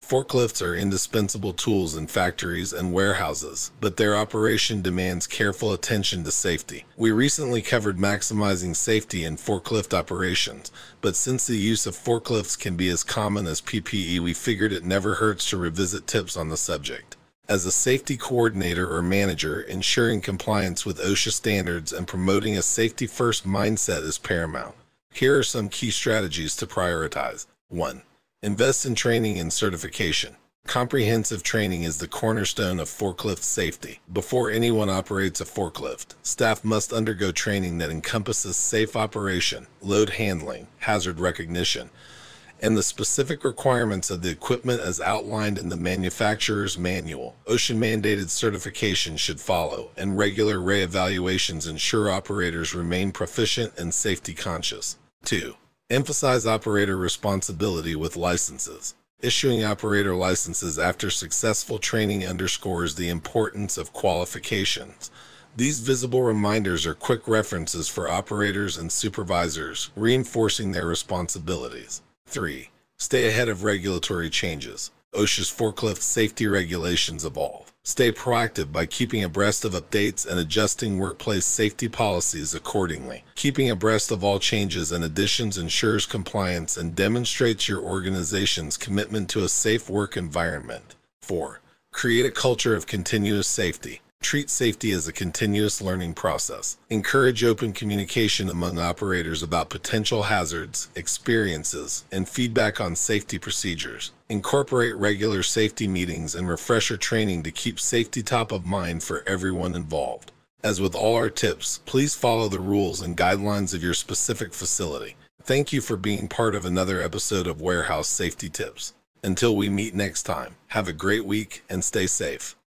Forklifts are indispensable tools in factories and warehouses, but their operation demands careful attention to safety. We recently covered maximizing safety in forklift operations, but since the use of forklifts can be as common as PPE, we figured it never hurts to revisit tips on the subject. As a safety coordinator or manager, ensuring compliance with OSHA standards and promoting a safety-first mindset is paramount. Here are some key strategies to prioritize. 1. Invest in training and certification. Comprehensive training is the cornerstone of forklift safety. Before anyone operates a forklift, staff must undergo training that encompasses safe operation, load handling, hazard recognition, and the specific requirements of the equipment as outlined in the manufacturer's manual. OSHA-mandated certification should follow, and regular re-evaluations ensure operators remain proficient and safety conscious. 2. Emphasize operator responsibility with licenses. Issuing operator licenses after successful training underscores the importance of qualifications. These visible reminders are quick references for operators and supervisors, reinforcing their responsibilities. 3. Stay ahead of regulatory changes. OSHA's forklift safety regulations evolve. Stay proactive by keeping abreast of updates and adjusting workplace safety policies accordingly. Keeping abreast of all changes and additions ensures compliance and demonstrates your organization's commitment to a safe work environment. 4. Create a culture of continuous safety. Treat safety as a continuous learning process. Encourage open communication among operators about potential hazards, experiences, and feedback on safety procedures. Incorporate regular safety meetings and refresher training to keep safety top of mind for everyone involved. As with all our tips, please follow the rules and guidelines of your specific facility. Thank you for being part of another episode of Warehouse Safety Tips. Until we meet next time, have a great week and stay safe.